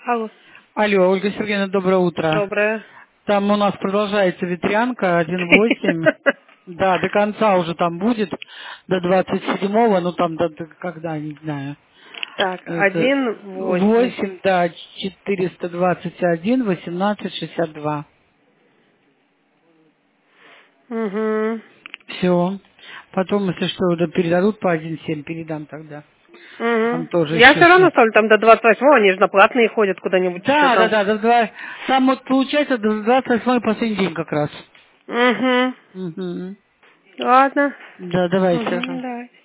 Алло. Алло, Ольга Сергеевна, доброе утро. Доброе. Там у нас продолжается ветрянка 1.8. Да, до конца уже там будет, до 27-го, ну там когда, не знаю. Так, Это 1,8. 8, да, 421, 1862. Угу. Все. Потом, если что, да, передадут по 1.7, передам тогда. Там Угу. тоже Я еще все равно что. ставлю там до 28-го, они же на платные ходят куда-нибудь еще Да, да, там. да, там вот получается до 28 последний день как раз. Угу. Угу. Ладно. Да, давайте. Угу, Ага. давай.